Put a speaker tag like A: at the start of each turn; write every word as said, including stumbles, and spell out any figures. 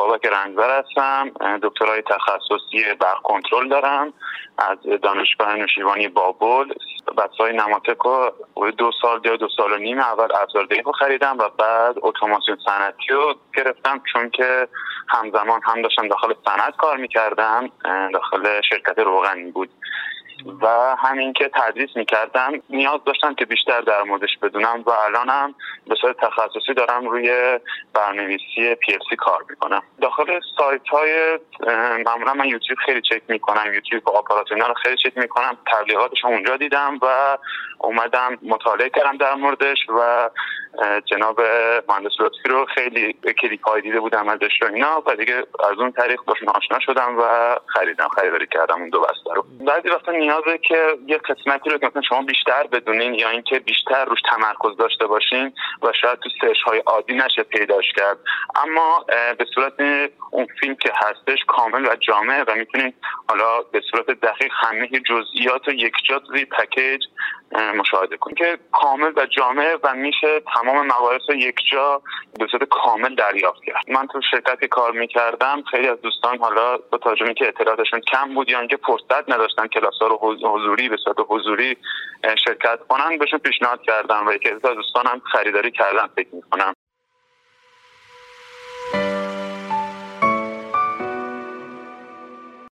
A: بابک رنگبر هستم. دکترای تخصصی برق کنترل دارم از دانشگاه نوشیروانی بابل. بسای نماتکو دو سال یا دو سال و نیم اول ابزاردهی رو خریدم و بعد اتوماسیون صنعتی رو گرفتم، چون که همزمان هم داشتم داخل صنعت کار میکردم، داخل شرکت روغنی بود و همین که تدریس میکردم نیاز داشتم که بیشتر در موردش بدونم و الانم به صورت تخصصی دارم روی برنامه‌نویسی پی ال سی کار میکنم. داخل سایت های معمولا من یوتیوب خیلی چک میکنم، یوتیوب و آپاراتونا رو خیلی چک میکنم، تبلیغاتش اونجا دیدم و اومدم مطالعه کردم در موردش و جناب مهندس لطفی رو خیلی کلیپ های دیده بودم ازش و اینا و دیگه از اون طریق باشون آشنا شدم و خریدم خریداری کردم اون دو بسته رو. بعضی وقتا نیازه که یه قسمتی رو که مثلا شما بیشتر بدونین یا اینکه بیشتر روش تمرکز داشته باشین و شاید تو سرچ های عادی نشه پیداش کرد، اما به صورت اون فیلم که هستش کامل و جامع و میتونین حالا به صورت دقیق همه جزئیات رو یکجا توی پکیج مشاهده کنید که کامل و جامع و میشه تمام مباحث رو یکجا به صورت کامل دریافت کرد. من تو شرکتی کار میکردم، خیلی از دوستان حالا با توجه به که اطلاعاتشون کم بود یا اینکه فرصت نداشتن کلاس‌ها رو حضوری به صورت حضوری شرکت کنن، بهشون پیشنهاد کردم و یکی از دوستانم خریداری کردن فکر میکنم